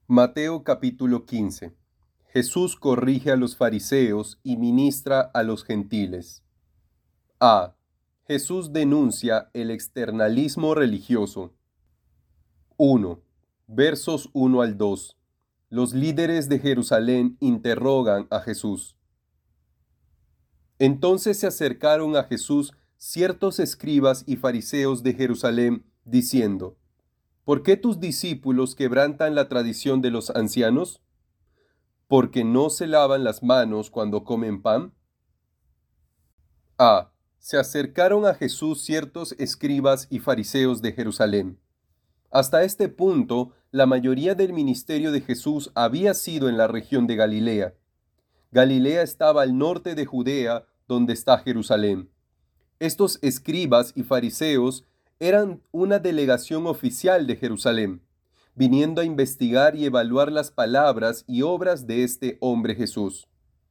Mateo capítulo 15. Jesús corrige a los fariseos y ministra a los gentiles. A. Jesús denuncia el externalismo religioso. 1. Versos 1 al 2. Los líderes de Jerusalén interrogan a Jesús. Entonces se acercaron a Jesús ciertos escribas y fariseos de Jerusalén, diciendo: ¿Por qué tus discípulos quebrantan la tradición de los ancianos? ¿Porque no se lavan las manos cuando comen pan? A. Se acercaron a Jesús ciertos escribas y fariseos de Jerusalén. Hasta este punto, la mayoría del ministerio de Jesús había sido en la región de Galilea. Galilea estaba al norte de Judea, donde está Jerusalén. Estos escribas y fariseos eran una delegación oficial de Jerusalén, viniendo a investigar y evaluar las palabras y obras de este hombre Jesús.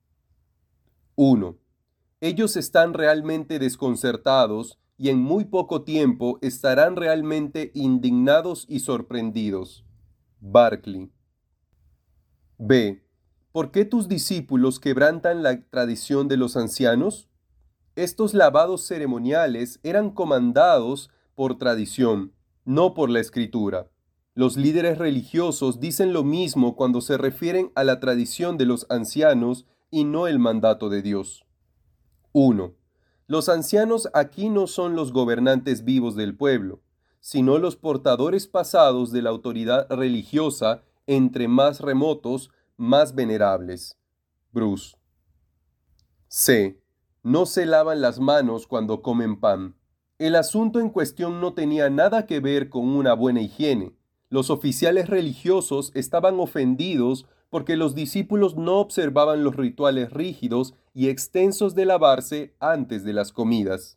1. Ellos están realmente desconcertados y en muy poco tiempo estarán realmente indignados y sorprendidos. Barclay. B. ¿Por qué tus discípulos quebrantan la tradición de los ancianos? Estos lavados ceremoniales eran comandados por tradición, no por la escritura. Los líderes religiosos dicen lo mismo cuando se refieren a la tradición de los ancianos y no el mandato de Dios. 1. Los ancianos aquí no son los gobernantes vivos del pueblo, sino los portadores pasados de la autoridad religiosa, entre más remotos, más venerables. Bruce. C. No se lavan las manos cuando comen pan. El asunto en cuestión no tenía nada que ver con una buena higiene. Los oficiales religiosos estaban ofendidos porque los discípulos no observaban los rituales rígidos y extensos de lavarse antes de las comidas.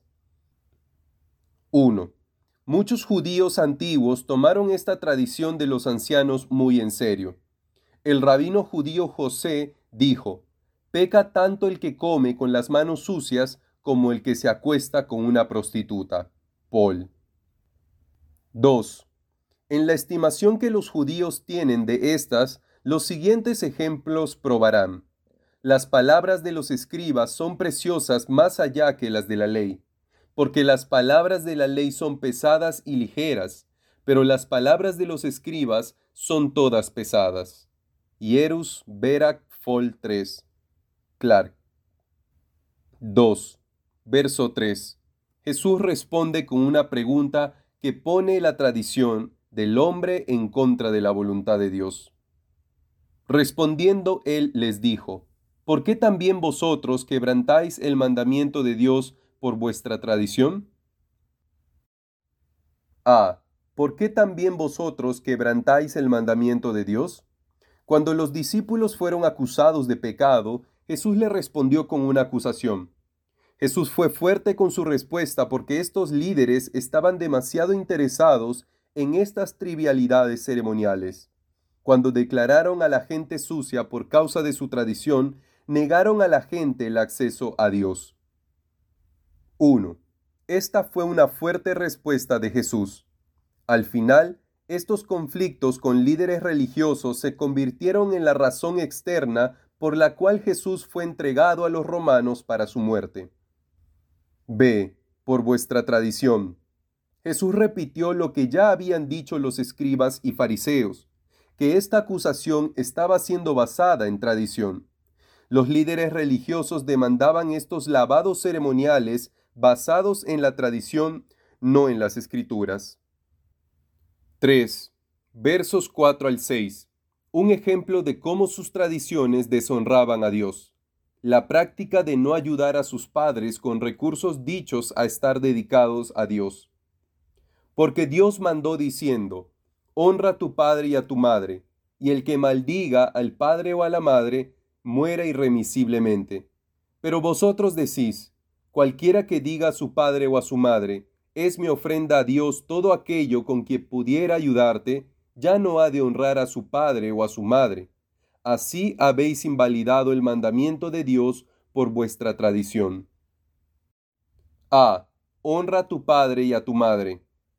1. Muchos judíos antiguos tomaron esta tradición de los ancianos muy en serio. El rabino judío José dijo: peca tanto el que come con las manos sucias como el que se acuesta con una prostituta. Paul. 2. En la estimación que los judíos tienen de estas, los siguientes ejemplos probarán. Las palabras de los escribas son preciosas más allá que las de la ley, porque las palabras de la ley son pesadas y ligeras, pero las palabras de los escribas son todas pesadas. Hierus Verac Fol 3. Clark. 2. Verso 3. Jesús responde con una pregunta que pone la tradición del hombre en contra de la voluntad de Dios. Respondiendo él les dijo: ¿por qué también vosotros quebrantáis el mandamiento de Dios por vuestra tradición? A. ¿Por qué también vosotros quebrantáis el mandamiento de Dios? Cuando los discípulos fueron acusados de pecado, Jesús le respondió con una acusación. Jesús fue fuerte con su respuesta porque estos líderes estaban demasiado interesados en estas trivialidades ceremoniales. Cuando declararon a la gente sucia por causa de su tradición, negaron a la gente el acceso a Dios. 1. Esta fue una fuerte respuesta de Jesús. Al final, estos conflictos con líderes religiosos se convirtieron en la razón externa por la cual Jesús fue entregado a los romanos para su muerte. B. Por vuestra tradición. Jesús repitió lo que ya habían dicho los escribas y fariseos, que esta acusación estaba siendo basada en tradición. Los líderes religiosos demandaban estos lavados ceremoniales basados en la tradición, no en las escrituras. 3. Versos 4 al 6. Un ejemplo de cómo sus tradiciones deshonraban a Dios. La práctica de no ayudar a sus padres con recursos dichos a estar dedicados a Dios. Porque Dios mandó diciendo: honra a tu padre y a tu madre, y el que maldiga al padre o a la madre, muera irremisiblemente. Pero vosotros decís: cualquiera que diga a su padre o a su madre, es mi ofrenda a Dios todo aquello con que pudiera ayudarte, ya no ha de honrar a su padre o a su madre. Así habéis invalidado el mandamiento de Dios por vuestra tradición. A. Honra a tu padre y a tu madre.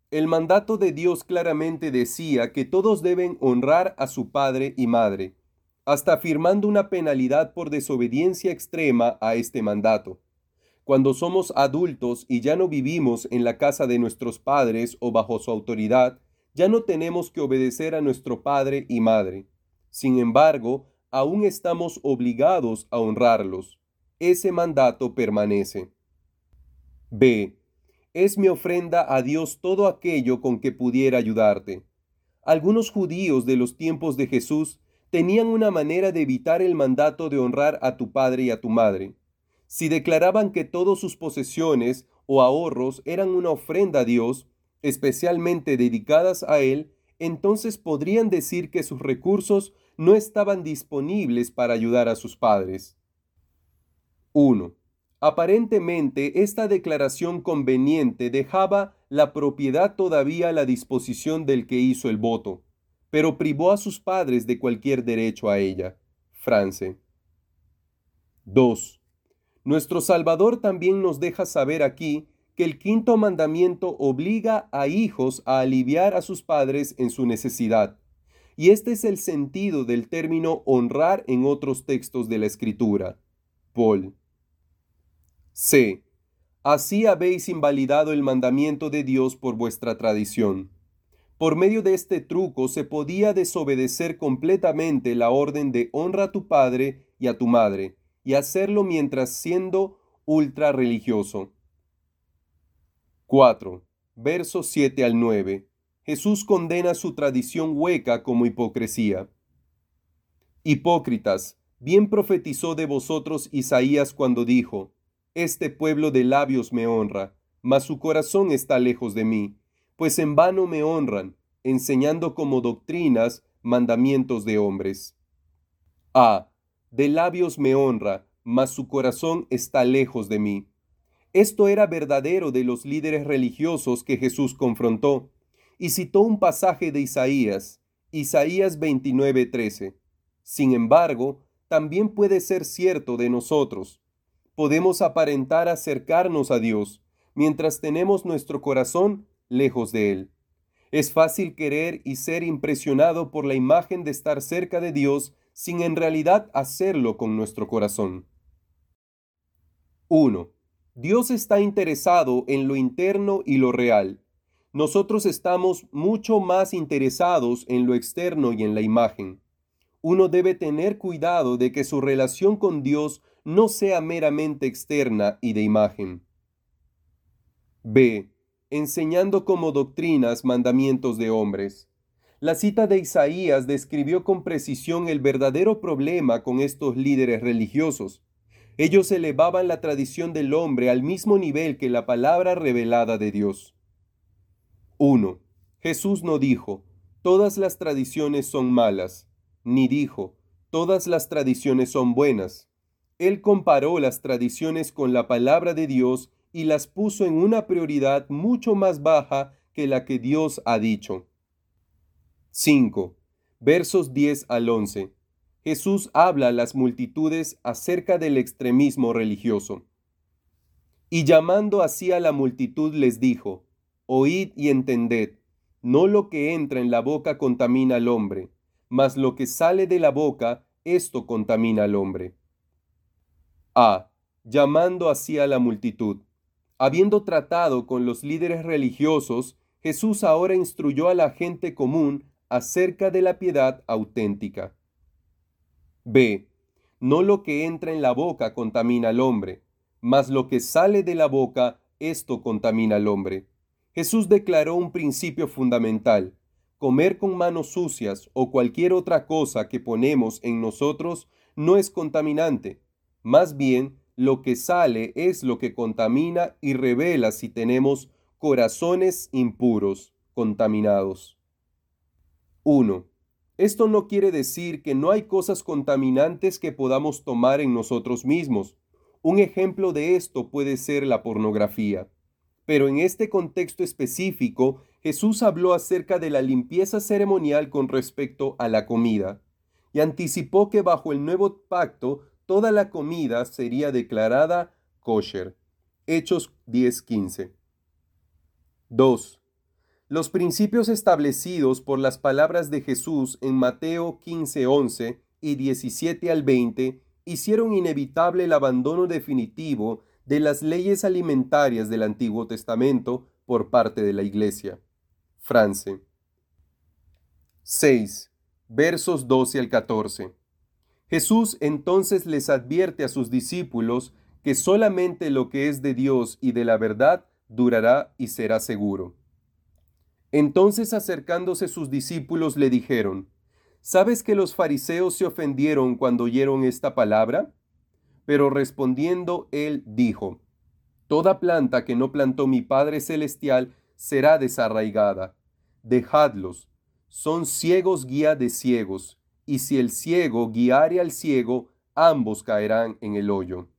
El mandato de Dios claramente decía que todos deben honrar a su padre y madre, hasta afirmando una penalidad por desobediencia extrema a este mandato. Cuando somos adultos y ya no vivimos en la casa de nuestros padres o bajo su autoridad, ya no tenemos que obedecer a nuestro padre y madre. Sin embargo, aún estamos obligados a honrarlos. Ese mandato permanece. B. Es mi ofrenda a Dios todo aquello con que pudiera ayudarte. Algunos judíos de los tiempos de Jesús tenían una manera de evitar el mandato de honrar a tu padre y a tu madre. Si declaraban que todas sus posesiones o ahorros eran una ofrenda a Dios, especialmente dedicadas a Él, entonces podrían decir que sus recursos no estaban disponibles para ayudar a sus padres. 1. Aparentemente, esta declaración conveniente dejaba la propiedad todavía a la disposición del que hizo el voto, pero privó a sus padres de cualquier derecho a ella. France. 2. Nuestro Salvador también nos deja saber aquí que el quinto mandamiento obliga a hijos a aliviar a sus padres en su necesidad, y este es el sentido del término honrar en otros textos de la Escritura. Paul. C. Así habéis invalidado el mandamiento de Dios por vuestra tradición. Por medio de este truco se podía desobedecer completamente la orden de honra a tu padre y a tu madre, y hacerlo mientras siendo ultra religioso. 4. Versos 7 al 9. Jesús condena su tradición hueca como hipocresía. Hipócritas, bien profetizó de vosotros Isaías cuando dijo: Este pueblo de labios me honra, mas su corazón está lejos de mí, pues en vano me honran, enseñando como doctrinas mandamientos de hombres. A. De labios me honra, mas su corazón está lejos de mí. Esto era verdadero de los líderes religiosos que Jesús confrontó, y citó un pasaje de Isaías 29:13. Sin embargo, también puede ser cierto de nosotros. Podemos aparentar acercarnos a Dios, mientras tenemos nuestro corazón lejos de Él. Es fácil querer y ser impresionado por la imagen de estar cerca de Dios sin en realidad hacerlo con nuestro corazón. 1. Dios está interesado en lo interno y lo real. Nosotros estamos mucho más interesados en lo externo y en la imagen. Uno debe tener cuidado de que su relación con Dios no sea meramente externa y de imagen. B. Enseñando como doctrinas mandamientos de hombres. La cita de Isaías describió con precisión el verdadero problema con estos líderes religiosos. Ellos elevaban la tradición del hombre al mismo nivel que la palabra revelada de Dios. 1. Jesús no dijo: todas las tradiciones son malas, ni dijo: todas las tradiciones son buenas. Él comparó las tradiciones con la palabra de Dios y las puso en una prioridad mucho más baja que la que Dios ha dicho. 5. Versos 10 al 11. Jesús habla a las multitudes acerca del extremismo religioso. Y llamando así a la multitud les dijo: Oíd y entended, no lo que entra en la boca contamina al hombre, mas lo que sale de la boca, esto contamina al hombre. A. Llamando así a la multitud. Habiendo tratado con los líderes religiosos, Jesús ahora instruyó a la gente común acerca de la piedad auténtica. B. No lo que entra en la boca contamina al hombre, mas lo que sale de la boca, esto contamina al hombre. Jesús declaró un principio fundamental: comer con manos sucias o cualquier otra cosa que ponemos en nosotros no es contaminante. Más bien, lo que sale es lo que contamina y revela si tenemos corazones impuros, contaminados. 1. Esto no quiere decir que no hay cosas contaminantes que podamos tomar en nosotros mismos. Un ejemplo de esto puede ser la pornografía. Pero en este contexto específico, Jesús habló acerca de la limpieza ceremonial con respecto a la comida, y anticipó que bajo el nuevo pacto toda la comida sería declarada kosher. Hechos 10:15. 2. Los principios establecidos por las palabras de Jesús en Mateo 15:11 y 17 al 20 hicieron inevitable el abandono definitivo de las leyes alimentarias del Antiguo Testamento por parte de la Iglesia. France. 6. Versos 12 al 14. Jesús entonces les advierte a sus discípulos que solamente lo que es de Dios y de la verdad durará y será seguro. Entonces acercándose sus discípulos le dijeron: ¿Sabes que los fariseos se ofendieron cuando oyeron esta palabra? Pero respondiendo él dijo: Toda planta que no plantó mi Padre Celestial será desarraigada. Dejadlos, son ciegos guía de ciegos, y si el ciego guiare al ciego, ambos caerán en el hoyo.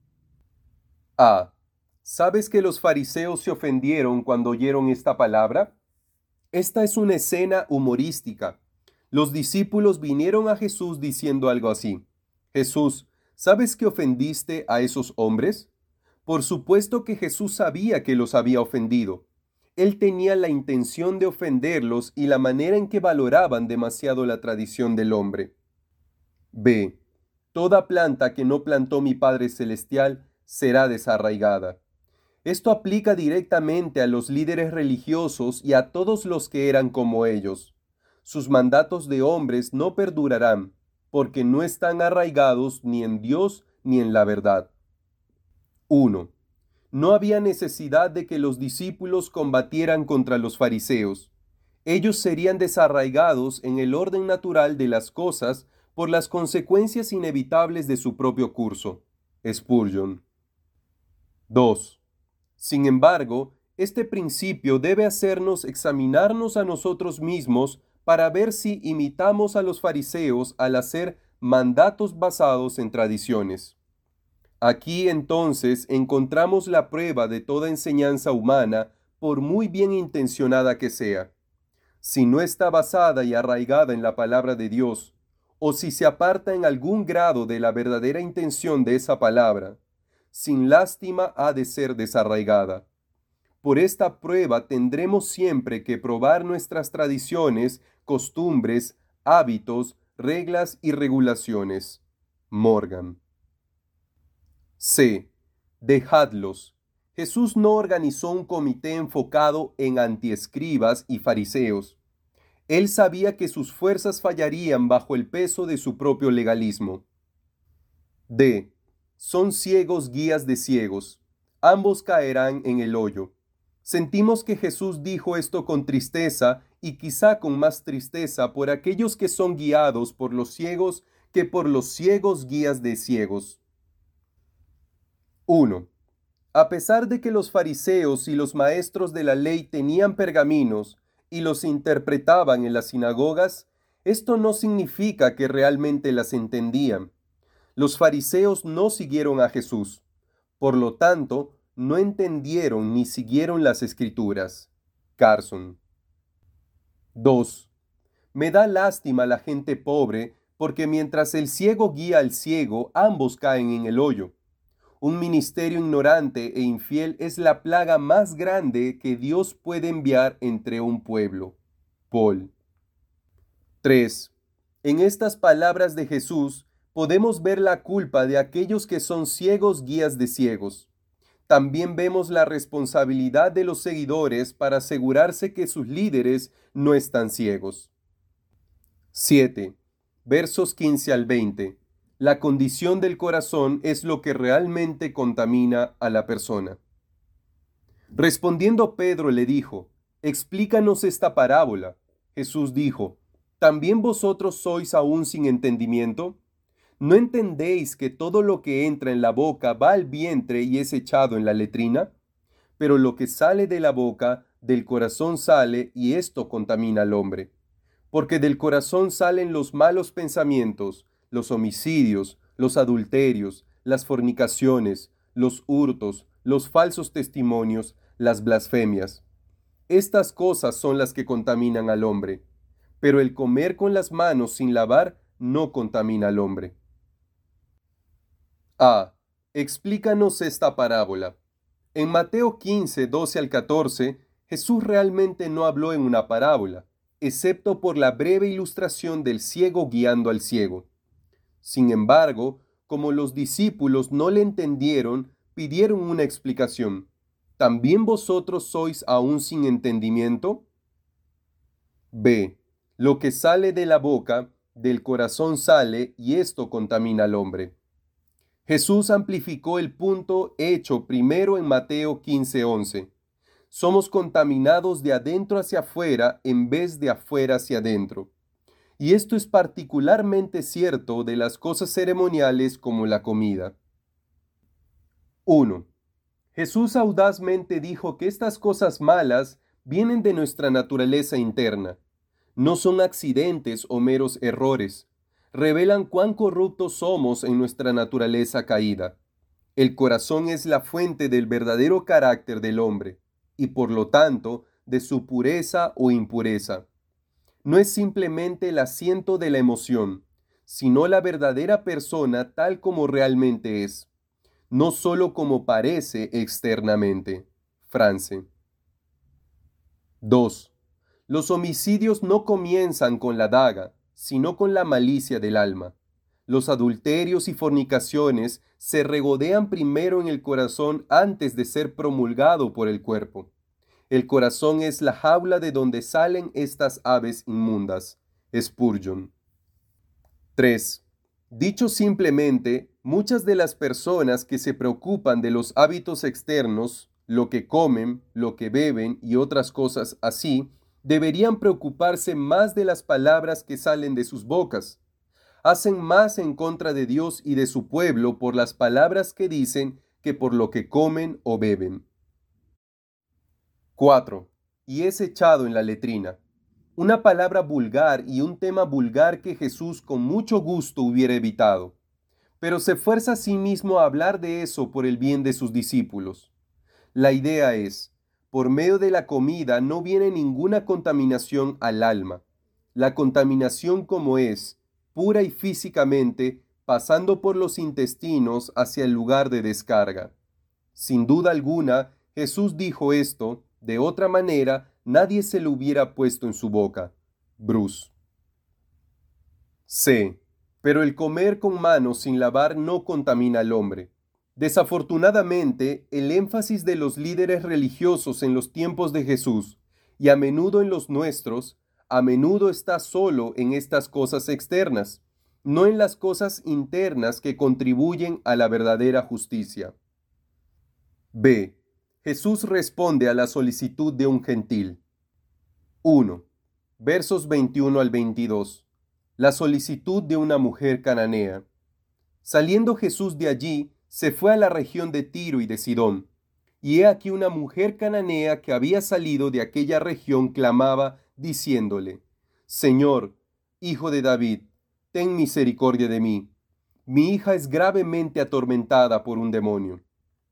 A. ¿Sabes que los fariseos se ofendieron cuando oyeron esta palabra? Esta es una escena humorística. Los discípulos vinieron a Jesús diciendo algo así: Jesús, ¿sabes que ofendiste a esos hombres? Por supuesto que Jesús sabía que los había ofendido. Él tenía la intención de ofenderlos y la manera en que valoraban demasiado la tradición del hombre. B. Toda planta que no plantó mi Padre Celestial será desarraigada. Esto aplica directamente a los líderes religiosos y a todos los que eran como ellos. Sus mandatos de hombres no perdurarán, porque no están arraigados ni en Dios ni en la verdad. 1. No había necesidad de que los discípulos combatieran contra los fariseos. Ellos serían desarraigados en el orden natural de las cosas por las consecuencias inevitables de su propio curso. Spurgeon. 2. Sin embargo, este principio debe hacernos examinarnos a nosotros mismos para ver si imitamos a los fariseos al hacer mandatos basados en tradiciones. Aquí entonces encontramos la prueba de toda enseñanza humana, por muy bien intencionada que sea. Si no está basada y arraigada en la palabra de Dios, o si se aparta en algún grado de la verdadera intención de esa palabra, sin lástima ha de ser desarraigada. Por esta prueba tendremos siempre que probar nuestras tradiciones, costumbres, hábitos, reglas y regulaciones. Morgan. C. Dejadlos. Jesús no organizó un comité enfocado en antiescribas y fariseos. Él sabía que sus fuerzas fallarían bajo el peso de su propio legalismo. D. Son ciegos guías de ciegos. Ambos caerán en el hoyo. Sentimos que Jesús dijo esto con tristeza y quizá con más tristeza por aquellos que son guiados por los ciegos que por los ciegos guías de ciegos. 1. A pesar de que los fariseos y los maestros de la ley tenían pergaminos y los interpretaban en las sinagogas, esto no significa que realmente las entendían. Los fariseos no siguieron a Jesús, por lo tanto, no entendieron ni siguieron las Escrituras. Carson. 2. Me da lástima la gente pobre, porque mientras el ciego guía al ciego, ambos caen en el hoyo. Un ministerio ignorante e infiel es la plaga más grande que Dios puede enviar entre un pueblo. Paul. 3. En estas palabras de Jesús podemos ver la culpa de aquellos que son ciegos guías de ciegos. También vemos la responsabilidad de los seguidores para asegurarse que sus líderes no están ciegos. 7. Versos 15 al 20. La condición del corazón es lo que realmente contamina a la persona. Respondiendo Pedro le dijo: Explícanos esta parábola. Jesús dijo: ¿También vosotros sois aún sin entendimiento? ¿No entendéis que todo lo que entra en la boca va al vientre y es echado en la letrina? Pero lo que sale de la boca, del corazón sale, y esto contamina al hombre. Porque del corazón salen los malos pensamientos, los homicidios, los adulterios, las fornicaciones, los hurtos, los falsos testimonios, las blasfemias. Estas cosas son las que contaminan al hombre. Pero el comer con las manos sin lavar no contamina al hombre. A. Explícanos esta parábola. En Mateo 15, 12 al 14, Jesús realmente no habló en una parábola, excepto por la breve ilustración del ciego guiando al ciego. Sin embargo, como los discípulos no le entendieron, pidieron una explicación. ¿También vosotros sois aún sin entendimiento? B. Lo que sale de la boca, del corazón sale, y esto contamina al hombre. Jesús amplificó el punto hecho primero en Mateo 15:11. Somos contaminados de adentro hacia afuera en vez de afuera hacia adentro. Y esto es particularmente cierto de las cosas ceremoniales como la comida. 1. Jesús audazmente dijo que estas cosas malas vienen de nuestra naturaleza interna. No son accidentes o meros errores. Revelan cuán corruptos somos en nuestra naturaleza caída. El corazón es la fuente del verdadero carácter del hombre, y por lo tanto, de su pureza o impureza. No es simplemente el asiento de la emoción, sino la verdadera persona tal como realmente es, no solo como parece externamente. France. 2. Los homicidios no comienzan con la daga, sino con la malicia del alma. Los adulterios y fornicaciones se regodean primero en el corazón antes de ser promulgado por el cuerpo. El corazón es la jaula de donde salen estas aves inmundas. Spurgeon. 3. Dicho simplemente, muchas de las personas que se preocupan de los hábitos externos, lo que comen, lo que beben y otras cosas así, deberían preocuparse más de las palabras que salen de sus bocas. Hacen más en contra de Dios y de su pueblo por las palabras que dicen que por lo que comen o beben. 4. Y es echado en la letrina. Una palabra vulgar y un tema vulgar que Jesús con mucho gusto hubiera evitado, pero se fuerza a sí mismo a hablar de eso por el bien de sus discípulos. La idea es, por medio de la comida no viene ninguna contaminación al alma. La contaminación como es, pura y físicamente, pasando por los intestinos hacia el lugar de descarga. Sin duda alguna, Jesús dijo esto, de otra manera, nadie se lo hubiera puesto en su boca. Bruce. C. Pero el comer con manos sin lavar no contamina al hombre. Desafortunadamente, el énfasis de los líderes religiosos en los tiempos de Jesús, y a menudo en los nuestros, a menudo está solo en estas cosas externas, no en las cosas internas que contribuyen a la verdadera justicia. B. Jesús responde a la solicitud de un gentil. 1. Versos 21 al 22. La solicitud de una mujer cananea. Saliendo Jesús de allí, se fue a la región de Tiro y de Sidón. Y he aquí una mujer cananea que había salido de aquella región clamaba, diciéndole: Señor, hijo de David, ten misericordia de mí. Mi hija es gravemente atormentada por un demonio.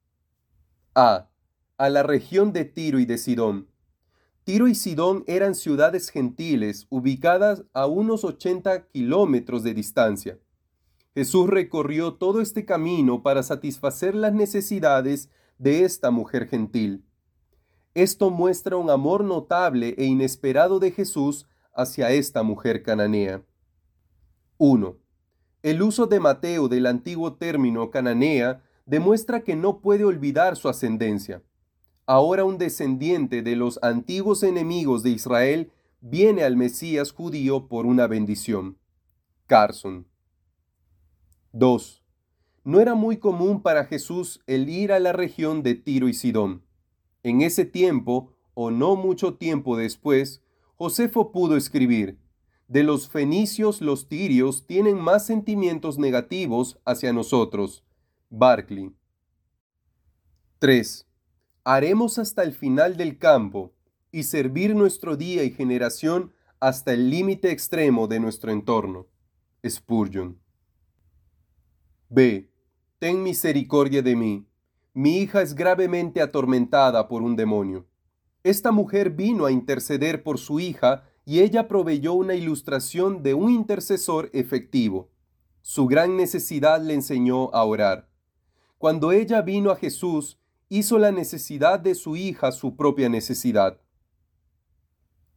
A la región de Tiro y de Sidón. Tiro y Sidón eran ciudades gentiles ubicadas a unos 80 kilómetros de distancia. Jesús recorrió todo este camino para satisfacer las necesidades de esta mujer gentil. Esto muestra un amor notable e inesperado de Jesús hacia esta mujer cananea. 1. El uso de Mateo del antiguo término cananea demuestra que no puede olvidar su ascendencia. Ahora un descendiente de los antiguos enemigos de Israel viene al Mesías judío por una bendición. Carson. 2. No era muy común para Jesús el ir a la región de Tiro y Sidón. En ese tiempo, o no mucho tiempo después, Josefo pudo escribir: de los fenicios los tirios tienen más sentimientos negativos hacia nosotros. Barclay. 3. Haremos hasta el final del campo y servir nuestro día y generación hasta el límite extremo de nuestro entorno. Spurgeon. B. Ten misericordia de mí. Mi hija es gravemente atormentada por un demonio. Esta mujer vino a interceder por su hija y ella proveyó una ilustración de un intercesor efectivo. Su gran necesidad le enseñó a orar. Cuando ella vino a Jesús, hizo la necesidad de su hija su propia necesidad.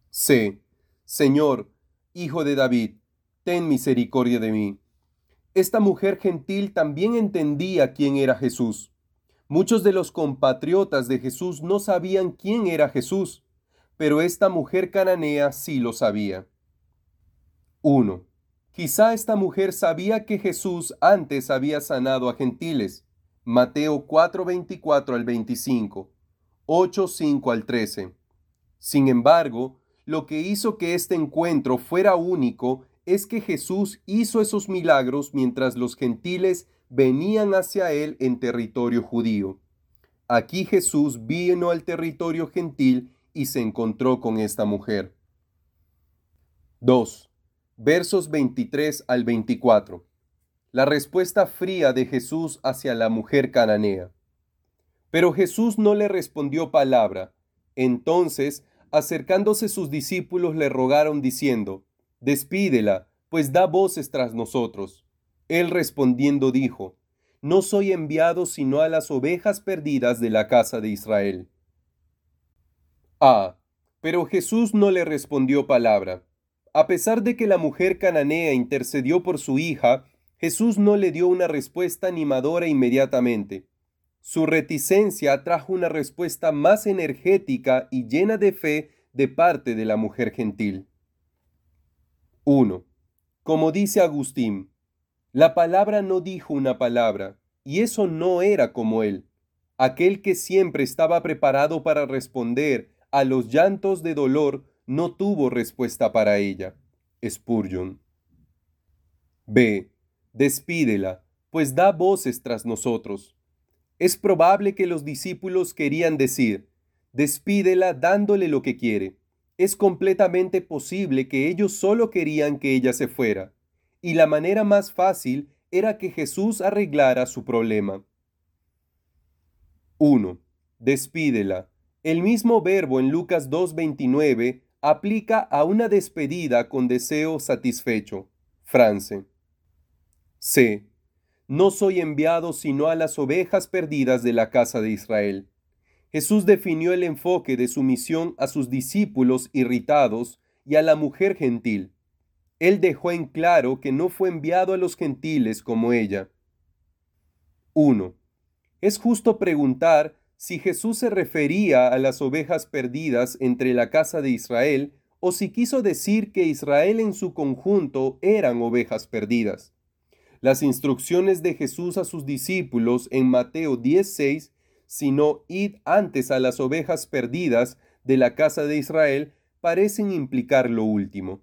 C. Señor, Hijo de David, ten misericordia de mí. Esta mujer gentil también entendía quién era Jesús. Muchos de los compatriotas de Jesús no sabían quién era Jesús, pero esta mujer cananea sí lo sabía. 1. Quizá esta mujer sabía que Jesús antes había sanado a gentiles. Mateo 4:24 al 25, 8:5 al 13. Sin embargo, lo que hizo que este encuentro fuera único es que Jesús hizo esos milagros mientras los gentiles venían hacia él en territorio judío. Aquí Jesús vino al territorio gentil y se encontró con esta mujer. 2. Versos 23 al 24. La respuesta fría de Jesús hacia la mujer cananea. Pero Jesús no le respondió palabra. Entonces, acercándose sus discípulos le rogaron diciendo, Despídela, pues da voces tras nosotros. Él respondiendo dijo, No soy enviado sino a las ovejas perdidas de la casa de Israel. Pero Jesús no le respondió palabra. A pesar de que la mujer cananea intercedió por su hija, Jesús no le dio una respuesta animadora inmediatamente. Su reticencia trajo una respuesta más energética y llena de fe de parte de la mujer gentil. 1. Como dice Agustín, la palabra no dijo una palabra, y eso no era como él, aquel que siempre estaba preparado para responder a los llantos de dolor no tuvo respuesta para ella. Spurgeon. B. Despídela, pues da voces tras nosotros. Es probable que los discípulos querían decir, despídela dándole lo que quiere. Es completamente posible que ellos solo querían que ella se fuera, y la manera más fácil era que Jesús arreglara su problema. 1. Despídela. El mismo verbo en Lucas 2:29 aplica a una despedida con deseo satisfecho. France. C. No soy enviado sino a las ovejas perdidas de la casa de Israel. Jesús definió el enfoque de su misión a sus discípulos irritados y a la mujer gentil. Él dejó en claro que no fue enviado a los gentiles como ella. 1. Es justo preguntar si Jesús se refería a las ovejas perdidas entre la casa de Israel o si quiso decir que Israel en su conjunto eran ovejas perdidas. Las instrucciones de Jesús a sus discípulos en Mateo 10:6, sino id antes a las ovejas perdidas de la casa de Israel, parecen implicar lo último.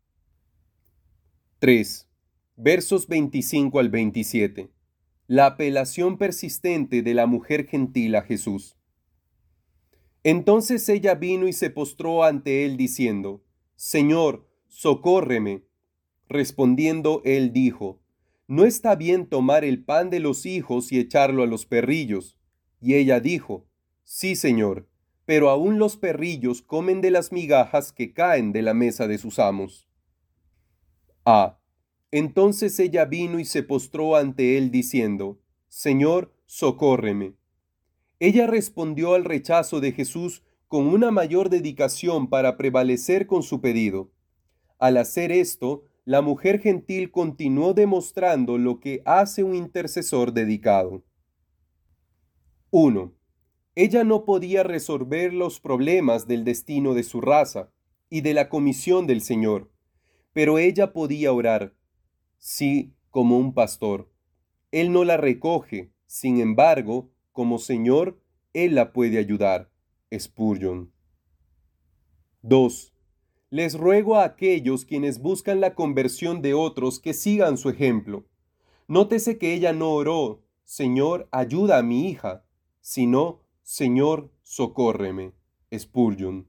3. Versos 25 al 27. La apelación persistente de la mujer gentil a Jesús. Entonces ella vino y se postró ante él diciendo, Señor, socórreme. Respondiendo él dijo, No está bien tomar el pan de los hijos y echarlo a los perrillos. Y ella dijo, Sí, Señor, pero aún los perrillos comen de las migajas que caen de la mesa de sus amos. Entonces ella vino y se postró ante él diciendo, Señor, socórreme. Ella respondió al rechazo de Jesús con una mayor dedicación para prevalecer con su pedido. Al hacer esto, la mujer gentil continuó demostrando lo que hace un intercesor dedicado. 1. Ella no podía resolver los problemas del destino de su raza y de la comisión del Señor, pero ella podía orar. Sí, como un pastor. Él no la recoge, sin embargo, como Señor, Él la puede ayudar. Spurgeon. 2. Les ruego a aquellos quienes buscan la conversión de otros que sigan su ejemplo. Nótese que ella no oró, Señor, ayuda a mi hija, sino, Señor, socórreme. Spurgeon.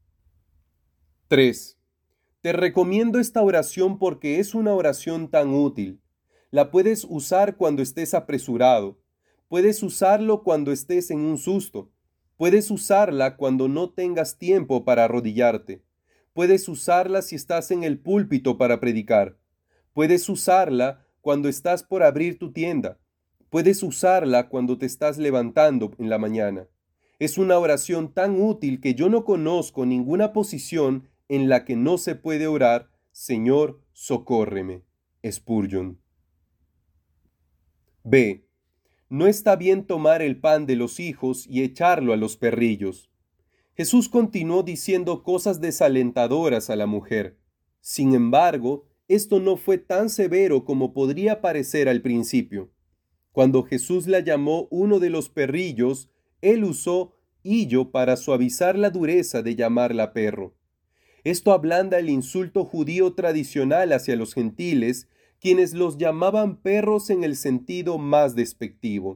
3. Te recomiendo esta oración porque es una oración tan útil. La puedes usar cuando estés apresurado. Puedes usarlo cuando estés en un susto. Puedes usarla cuando no tengas tiempo para arrodillarte. Puedes usarla si estás en el púlpito para predicar. Puedes usarla cuando estás por abrir tu tienda. Puedes usarla cuando te estás levantando en la mañana. Es una oración tan útil que yo no conozco ninguna posición en la que no se puede orar, Señor, socórreme. Spurgeon. B. No está bien tomar el pan de los hijos y echarlo a los perrillos. Jesús continuó diciendo cosas desalentadoras a la mujer. Sin embargo, esto no fue tan severo como podría parecer al principio. Cuando Jesús la llamó uno de los perrillos, él usó hillo para suavizar la dureza de llamarla perro. Esto ablanda el insulto judío tradicional hacia los gentiles, quienes los llamaban perros en el sentido más despectivo.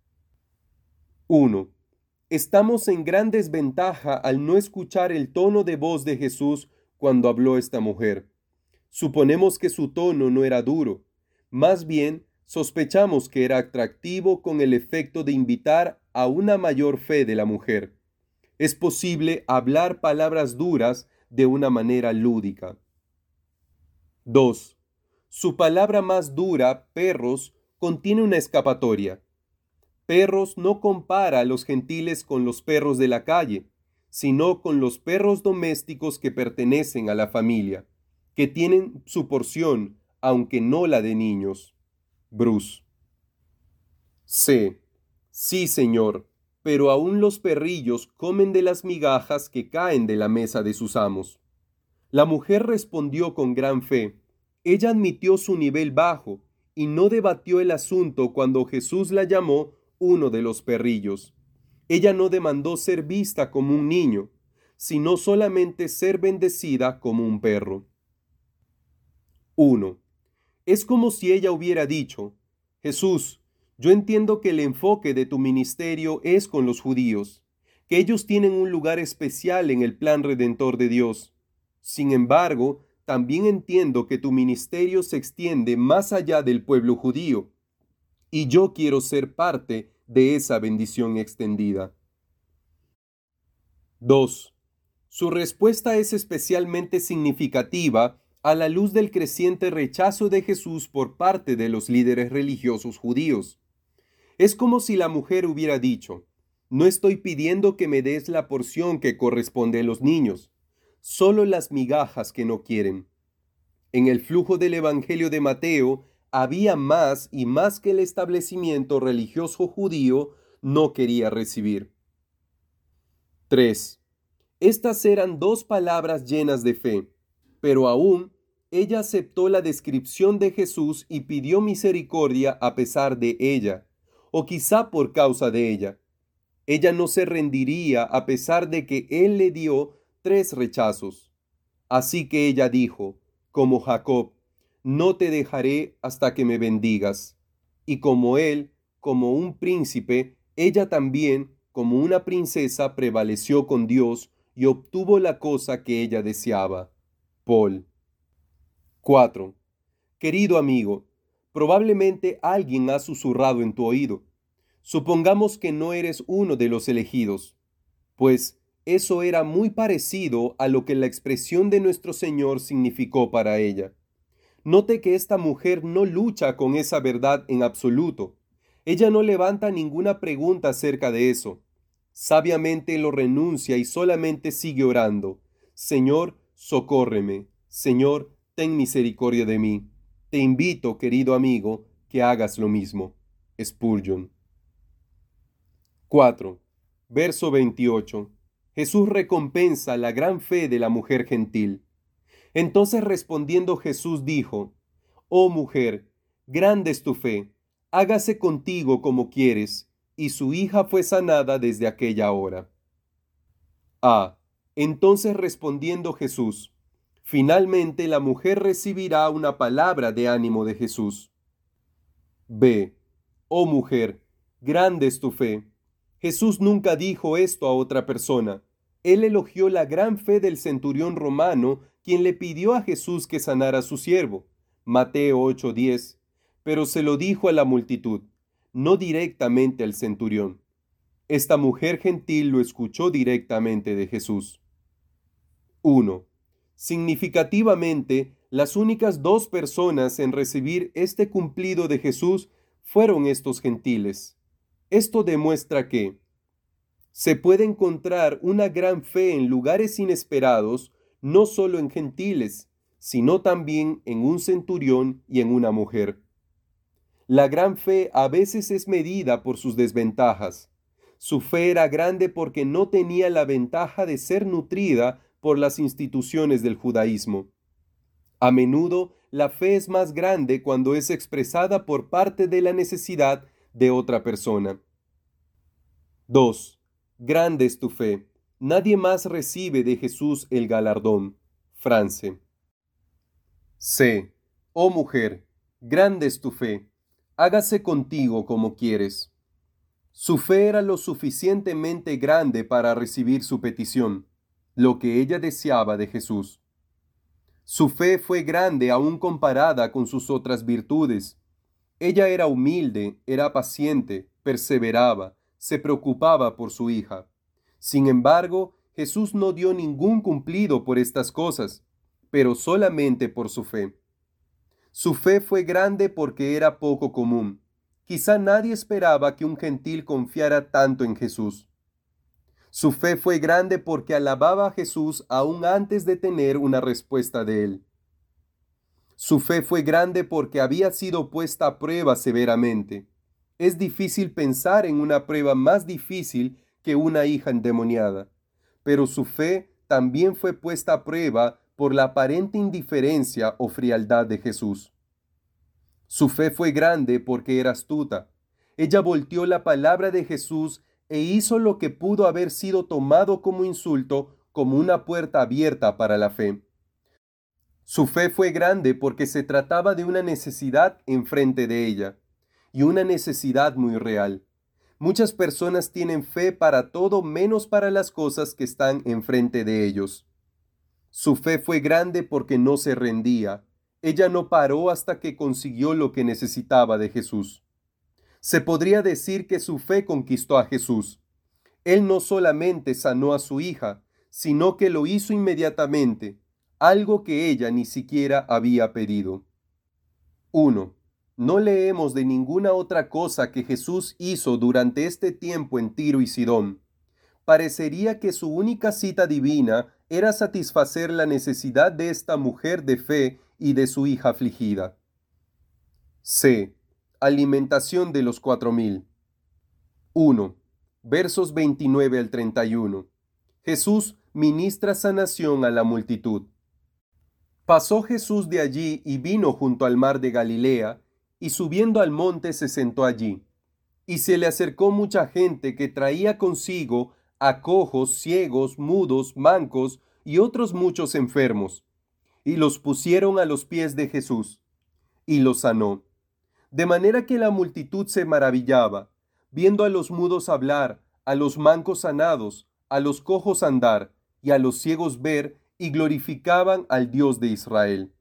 1. Estamos en gran desventaja al no escuchar el tono de voz de Jesús cuando habló esta mujer. Suponemos que su tono no era duro, más bien sospechamos que era atractivo con el efecto de invitar a una mayor fe de la mujer. Es posible hablar palabras duras de una manera lúdica. 2. Su palabra más dura, perros, contiene una escapatoria. Perros no compara a los gentiles con los perros de la calle, sino con los perros domésticos que pertenecen a la familia, que tienen su porción, aunque no la de niños. Bruce. C. Sí, señor, pero aún los perrillos comen de las migajas que caen de la mesa de sus amos. La mujer respondió con gran fe. Ella admitió su nivel bajo y no debatió el asunto cuando Jesús la llamó uno de los perrillos. Ella no demandó ser vista como un niño, sino solamente ser bendecida como un perro. 1. Es como si ella hubiera dicho: Jesús, yo entiendo que el enfoque de tu ministerio es con los judíos, que ellos tienen un lugar especial en el plan redentor de Dios. Sin embargo, también entiendo que tu ministerio se extiende más allá del pueblo judío, y yo quiero ser parte de esa bendición extendida. 2. Su respuesta es especialmente significativa a la luz del creciente rechazo de Jesús por parte de los líderes religiosos judíos. Es como si la mujer hubiera dicho: no estoy pidiendo que me des la porción que corresponde a los niños, solo las migajas que no quieren. En el flujo del Evangelio de Mateo había más y más que el establecimiento religioso judío no quería recibir. 3. Estas eran dos palabras llenas de fe, pero aún ella aceptó la descripción de Jesús y pidió misericordia a pesar de ella, o quizá por causa de ella. Ella no se rendiría a pesar de que él le dio 3 rechazos. Así que ella dijo, como Jacob: no te dejaré hasta que me bendigas. Y como él, como un príncipe, ella también, como una princesa, prevaleció con Dios y obtuvo la cosa que ella deseaba. Paul. 4. Querido amigo, probablemente alguien ha susurrado en tu oído: supongamos que no eres uno de los elegidos, pues eso era muy parecido a lo que la expresión de nuestro Señor significó para ella. Note que esta mujer no lucha con esa verdad en absoluto. Ella no levanta ninguna pregunta acerca de eso. Sabiamente lo renuncia y solamente sigue orando: Señor, socórreme. Señor, ten misericordia de mí. Te invito, querido amigo, que hagas lo mismo. Spurgeon. 4. Verso 28. Jesús recompensa la gran fe de la mujer gentil. Entonces respondiendo Jesús dijo: oh mujer, grande es tu fe, hágase contigo como quieres. Y su hija fue sanada desde aquella hora. A. Entonces respondiendo Jesús. Finalmente la mujer recibirá una palabra de ánimo de Jesús. B. Oh mujer, grande es tu fe. Jesús nunca dijo esto a otra persona. Él elogió la gran fe del centurión romano, quien le pidió a Jesús que sanara a su siervo. Mateo 8:10. Pero se lo dijo a la multitud, no directamente al centurión. Esta mujer gentil lo escuchó directamente de Jesús. 1. Significativamente, las únicas 2 personas en recibir este cumplido de Jesús fueron estos gentiles. Esto demuestra que se puede encontrar una gran fe en lugares inesperados, no solo en gentiles, sino también en un centurión y en una mujer. La gran fe a veces es medida por sus desventajas. Su fe era grande porque no tenía la ventaja de ser nutrida por las instituciones del judaísmo. A menudo, la fe es más grande cuando es expresada por parte de la necesidad de otra persona. 2. Grande es tu fe. Nadie más recibe de Jesús el galardón. France. C. Oh mujer, grande es tu fe. Hágase contigo como quieres. Su fe era lo suficientemente grande para recibir su petición, lo que ella deseaba de Jesús. Su fe fue grande aún comparada con sus otras virtudes. Ella era humilde, era paciente, perseveraba, se preocupaba por su hija. Sin embargo, Jesús no dio ningún cumplido por estas cosas, pero solamente por su fe. Su fe fue grande porque era poco común. Quizá nadie esperaba que un gentil confiara tanto en Jesús. Su fe fue grande porque alababa a Jesús aún antes de tener una respuesta de él. Su fe fue grande porque había sido puesta a prueba severamente. Es difícil pensar en una prueba más difícil que una hija endemoniada, pero su fe también fue puesta a prueba por la aparente indiferencia o frialdad de Jesús. Su fe fue grande porque era astuta. Ella volteó la palabra de Jesús e hizo lo que pudo haber sido tomado como insulto, como una puerta abierta para la fe. Su fe fue grande porque se trataba de una necesidad enfrente de ella, y una necesidad muy real. Muchas personas tienen fe para todo menos para las cosas que están enfrente de ellos. Su fe fue grande porque no se rendía. Ella no paró hasta que consiguió lo que necesitaba de Jesús. Se podría decir que su fe conquistó a Jesús. Él no solamente sanó a su hija, sino que lo hizo inmediatamente, algo que ella ni siquiera había pedido. 1. No leemos de ninguna otra cosa que Jesús hizo durante este tiempo en Tiro y Sidón. Parecería que su única cita divina era satisfacer la necesidad de esta mujer de fe y de su hija afligida. C. Alimentación de los 4000. 1. Versos 29 al 31. Jesús ministra sanación a la multitud. Pasó Jesús de allí y vino junto al mar de Galilea, y subiendo al monte se sentó allí. Y se le acercó mucha gente que traía consigo a cojos, ciegos, mudos, mancos y otros muchos enfermos, y los pusieron a los pies de Jesús, y los sanó. De manera que la multitud se maravillaba, viendo a los mudos hablar, a los mancos sanados, a los cojos andar, y a los ciegos ver, y glorificaban al Dios de Israel.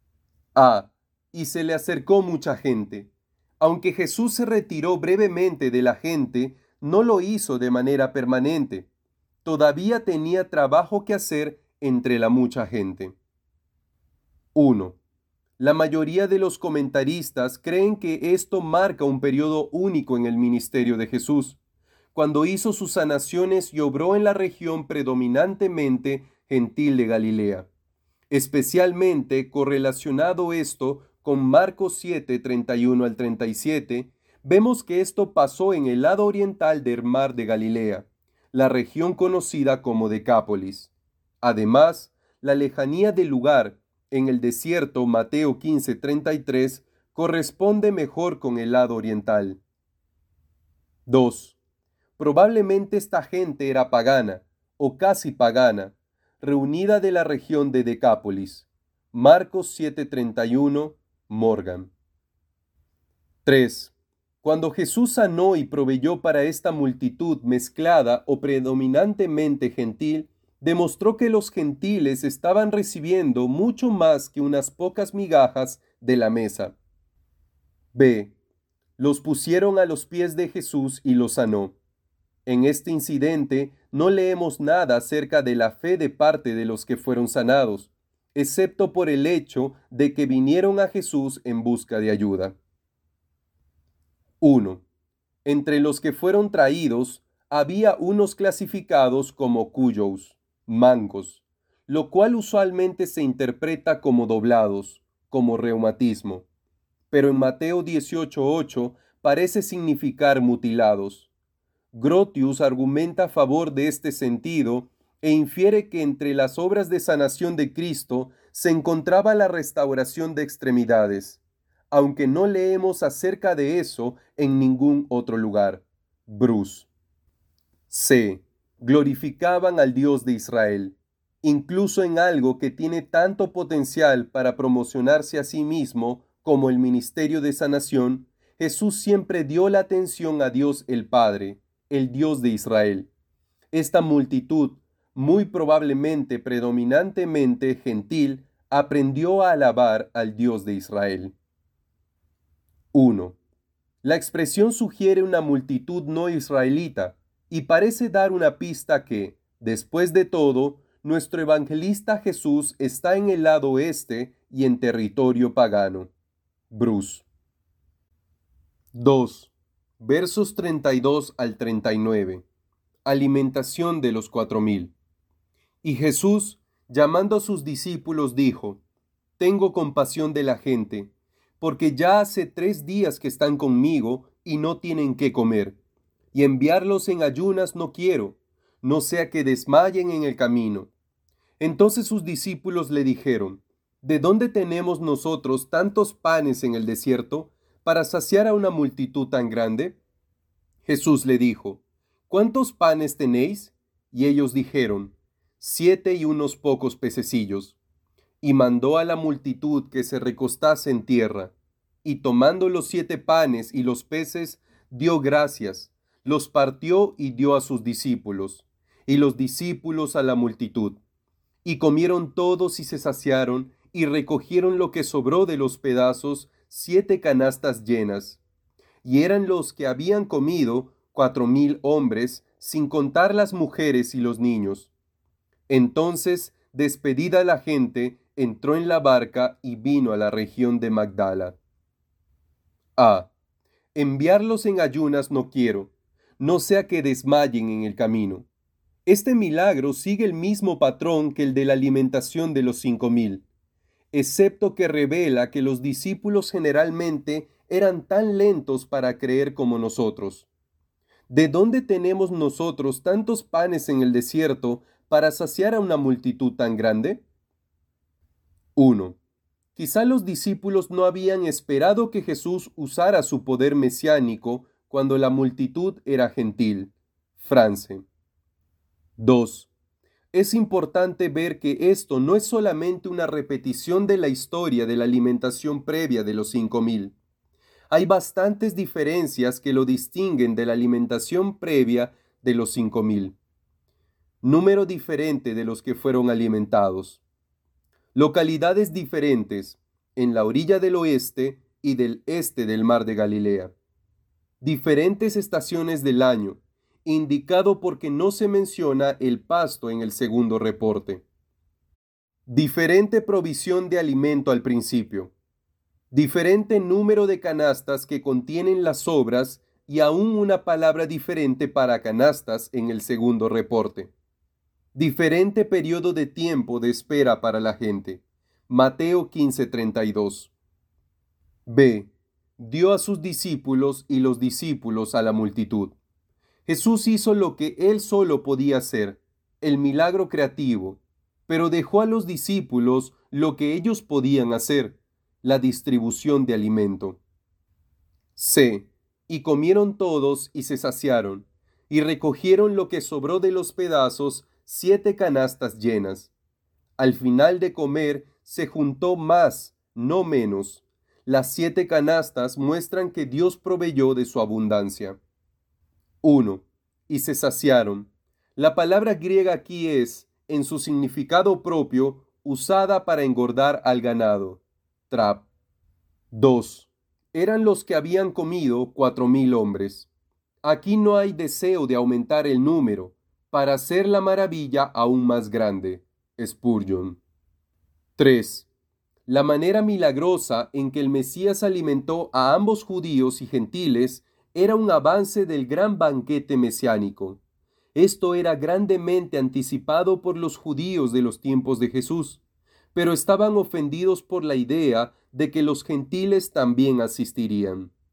Y se le acercó mucha gente. Aunque Jesús se retiró brevemente de la gente, no lo hizo de manera permanente. Todavía tenía trabajo que hacer entre la mucha gente. 1. La mayoría de los comentaristas creen que esto marca un periodo único en el ministerio de Jesús, cuando hizo sus sanaciones y obró en la región predominantemente gentil de Galilea. Especialmente correlacionado esto con Marcos 7, 31 al 37, vemos que esto pasó en el lado oriental del mar de Galilea, la región conocida como Decápolis. Además, la lejanía del lugar, en el desierto Mateo 15, 33, corresponde mejor con el lado oriental. 2. Probablemente esta gente era pagana, o casi pagana, reunida de la región de Decápolis. Marcos 7:31, Morgan. 3. Cuando Jesús sanó y proveyó para esta multitud mezclada o predominantemente gentil, demostró que los gentiles estaban recibiendo mucho más que unas pocas migajas de la mesa. B. Los pusieron a los pies de Jesús y los sanó. En este incidente no leemos nada acerca de la fe de parte de los que fueron sanados, excepto por el hecho de que vinieron a Jesús en busca de ayuda. 1. Entre los que fueron traídos había unos clasificados como cuyos, mancos, lo cual usualmente se interpreta como doblados, como reumatismo, pero en Mateo 18:8 parece significar mutilados. Grotius argumenta a favor de este sentido e infiere que entre las obras de sanación de Cristo se encontraba la restauración de extremidades, aunque no leemos acerca de eso en ningún otro lugar. Bruce. C. Glorificaban al Dios de Israel, incluso en algo que tiene tanto potencial para promocionarse a sí mismo como el ministerio de sanación. Jesús siempre dio la atención a Dios el Padre, el Dios de Israel. Esta multitud, muy probablemente predominantemente gentil, aprendió a alabar al Dios de Israel. 1. La expresión sugiere una multitud no israelita y parece dar una pista que, después de todo, nuestro evangelista Jesús está en el lado oeste y en territorio pagano. Bruce. 2. Versos 32 al 39. Alimentación de los 4,000. Y Jesús, llamando a sus discípulos, dijo: Tengo compasión de la gente, porque ya hace 3 días que están conmigo y no tienen qué comer, y enviarlos en ayunas no quiero, no sea que desmayen en el camino. Entonces sus discípulos le dijeron: ¿De dónde tenemos nosotros tantos panes en el desierto para saciar a una multitud tan grande? Jesús le dijo: ¿Cuántos panes tenéis? Y ellos dijeron: 7 y unos pocos pececillos. Y mandó a la multitud que se recostase en tierra, y tomando los 7 panes y los peces, dio gracias, los partió y dio a sus discípulos, y los discípulos a la multitud. Y comieron todos y se saciaron, y recogieron lo que sobró de los pedazos, 7 canastas llenas. Y eran los que habían comido 4,000 hombres, sin contar las mujeres y los niños. Entonces, despedida la gente, entró en la barca y vino a la región de Magdala. A. Enviarlos en ayunas no quiero, no sea que desmayen en el camino. Este milagro sigue el mismo patrón que el de la alimentación de los 5,000, excepto que revela que los discípulos generalmente eran tan lentos para creer como nosotros. ¿De dónde tenemos nosotros tantos panes en el desierto para saciar a una multitud tan grande? 1. Quizá los discípulos no habían esperado que Jesús usara su poder mesiánico cuando la multitud era gentil. France. 2. Es importante ver que esto no es solamente una repetición de la historia de la alimentación previa de los 5,000. Hay bastantes diferencias que lo distinguen de la alimentación previa de los 5,000. Número diferente de los que fueron alimentados. Localidades diferentes en la orilla del oeste y del este del mar de Galilea. Diferentes estaciones del año, indicado porque no se menciona el pasto en el segundo reporte. Diferente provisión de alimento al principio. Diferente número de canastas que contienen las sobras y aún una palabra diferente para canastas en el segundo reporte. Diferente periodo de tiempo de espera para la gente. Mateo 15:32. B. Dio a sus discípulos y los discípulos a la multitud. Jesús hizo lo que él solo podía hacer, el milagro creativo, pero dejó a los discípulos lo que ellos podían hacer, la distribución de alimento. C. Y comieron todos y se saciaron, y recogieron lo que sobró de los pedazos, 7 canastas llenas. Al final de comer se juntó más, no menos. Las 7 canastas muestran que Dios proveyó de su abundancia. 1. Y se saciaron. La palabra griega aquí es, en su significado propio, usada para engordar al ganado. Trap. 2. Eran los que habían comido 4,000 hombres. Aquí no hay deseo de aumentar el número, para hacer la maravilla aún más grande. Spurgeon. 3. La manera milagrosa en que el Mesías alimentó a ambos judíos y gentiles era un avance del gran banquete mesiánico. Esto era grandemente anticipado por los judíos de los tiempos de Jesús, pero estaban ofendidos por la idea de que los gentiles también asistirían.